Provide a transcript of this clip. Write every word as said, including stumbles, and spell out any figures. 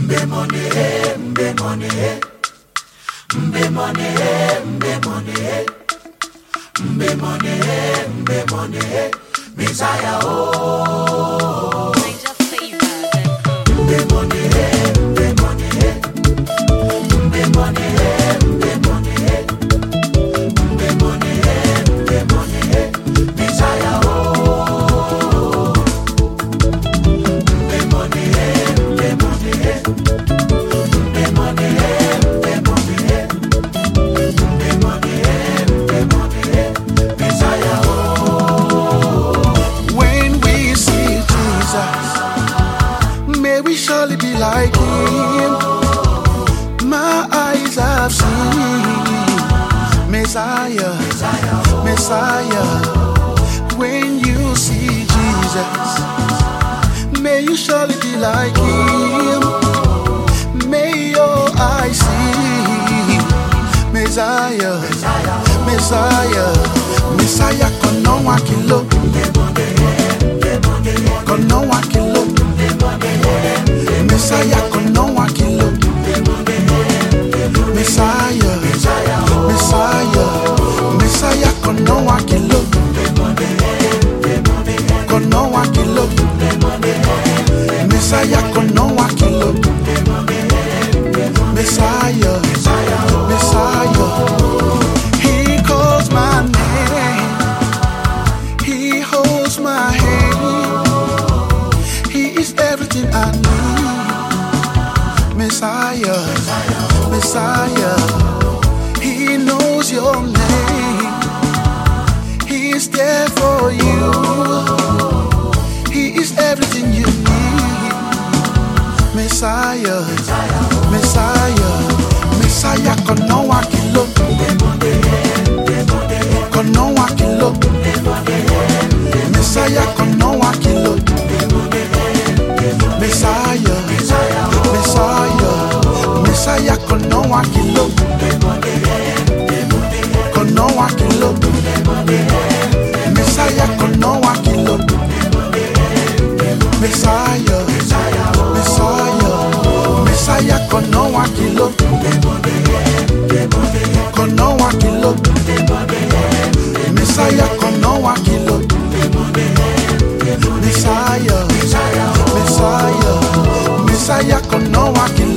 Mbe money, mbe money, mbe money, mbe money, mbe money, mbe money, Messiah oh. Mbe money, mbe money, mbe money, mbe money, mbe money, mbe money, Messiah oh. Mbe money, mbe money. May we surely be like him. My eyes have seen Messiah, Messiah. When you see Jesus, may you surely be like him. May your eyes see Messiah, Messiah, Messiah. Kono wa kilo, kono wa kilo. Messiah, kono wa kilo. Messiah, Messiah, Messiah, kono wa kilo. Kono wa kilo. Messiah, kono wa kilo. Messiah, Messiah. He calls my name. He holds my hand. He is everything I need. Messiah, Messiah. He knows your name. He is there for you. He is everything you need. Messiah, Messiah, Messiah. Kono wa kilo, kono wa kilo. Messiah, kono wa kilo. Messiah, Messiah, Messiah, kono wa kilo, kono wa kilo. Messiah, kono wa kilo. Messiah, Messiah, Messiah, kono wa kilo, kono wa kilo. Messiah, kono wa kilo. Messiah, Messiah, Messiah, kono wa kilo.